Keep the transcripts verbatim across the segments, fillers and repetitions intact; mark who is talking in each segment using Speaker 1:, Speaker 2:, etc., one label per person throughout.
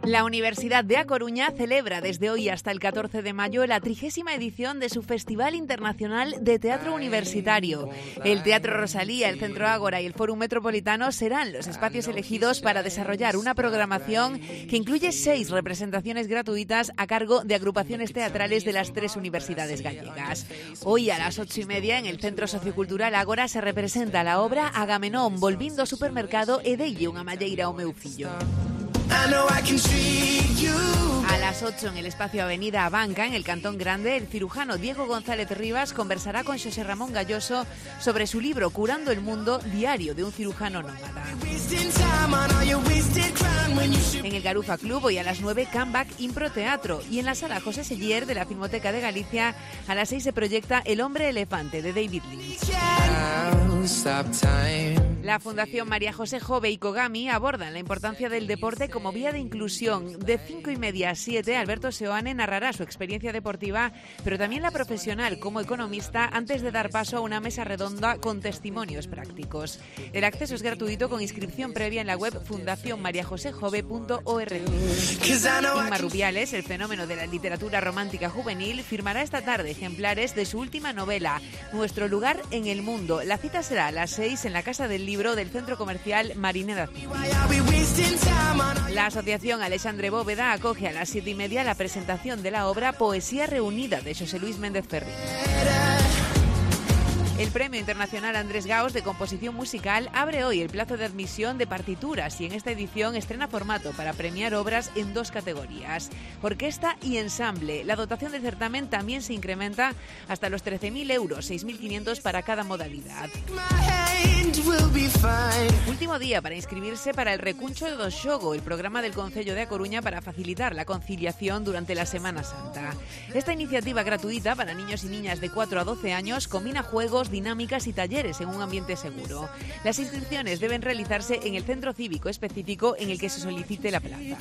Speaker 1: La Universidad de A Coruña celebra desde hoy hasta el catorce de mayo la trigésima edición de su Festival Internacional de Teatro Universitario. El Teatro Rosalía, el Centro Ágora y el Fórum Metropolitano serán los espacios elegidos para desarrollar una programación que incluye seis representaciones gratuitas a cargo de agrupaciones teatrales de las tres universidades gallegas. Hoy a las ocho y media en el Centro Sociocultural Ágora se representa la obra Agamenón, volvindo ao supermercado e deille unha malleira ao meu fillo. A las ocho en el espacio Avenida Abanca, en el Cantón Grande, el cirujano Diego González Rivas conversará con José Ramón Galloso sobre su libro Curando el Mundo, diario de un cirujano nómada. En el Garufa Club, hoy a las nueve, Comeback Impro Teatro. Y en la Sala José Seller de la Filmoteca de Galicia, a las seis se proyecta El Hombre Elefante, de David Lynch. La Fundación María José Jove y Kogami abordan la importancia del deporte como vía de inclusión. De cinco y media a siete, Alberto Seoane narrará su experiencia deportiva, pero también la profesional como economista, antes de dar paso a una mesa redonda con testimonios prácticos. El acceso es gratuito con inscripción previa en la web fundación maría josé jove punto org. Inma Rubiales, el fenómeno de la literatura romántica juvenil, firmará esta tarde ejemplares de su última novela, Nuestro lugar en el mundo. La cita será a las seis en la Casa del Libro del Centro Comercial Marineda. La Asociación Alexandre Bóveda acoge a las siete y media la presentación de la obra Poesía Reunida de José Luis Méndez Ferri. El Premio Internacional Andrés Gaos de Composición Musical abre hoy el plazo de admisión de partituras y en esta edición estrena formato para premiar obras en dos categorías, orquesta y ensamble. La dotación del certamen también se incrementa hasta los trece mil euros, seis mil quinientos para cada modalidad. Último día para inscribirse para el Recuncho do Xogo, el programa del Concello de A Coruña para facilitar la conciliación durante la Semana Santa. Esta iniciativa gratuita para niños y niñas de cuatro a doce años combina juegos, dinámicas y talleres en un ambiente seguro. Las inscripciones deben realizarse en el centro cívico específico en el que se solicite la plaza.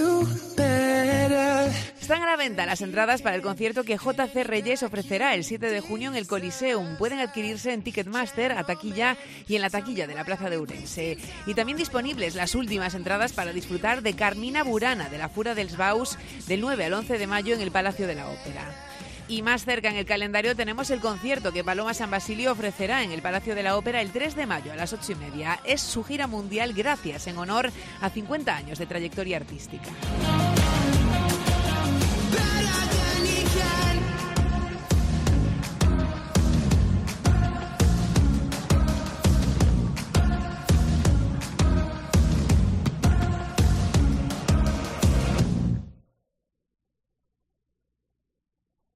Speaker 1: Están a la venta las entradas para el concierto que J C Reyes ofrecerá el siete de junio en el Coliseum. Pueden adquirirse en Ticketmaster, a taquilla y en la taquilla de la Plaza de Ourense. Y también disponibles las últimas entradas para disfrutar de Carmina Burana de la Fura dels Baus del nueve al once de mayo en el Palacio de la Ópera. Y más cerca en el calendario tenemos el concierto que Paloma San Basilio ofrecerá en el Palacio de la Ópera el tres de mayo a las ocho y media. Es su gira mundial Gracias, en honor a cincuenta años de trayectoria artística.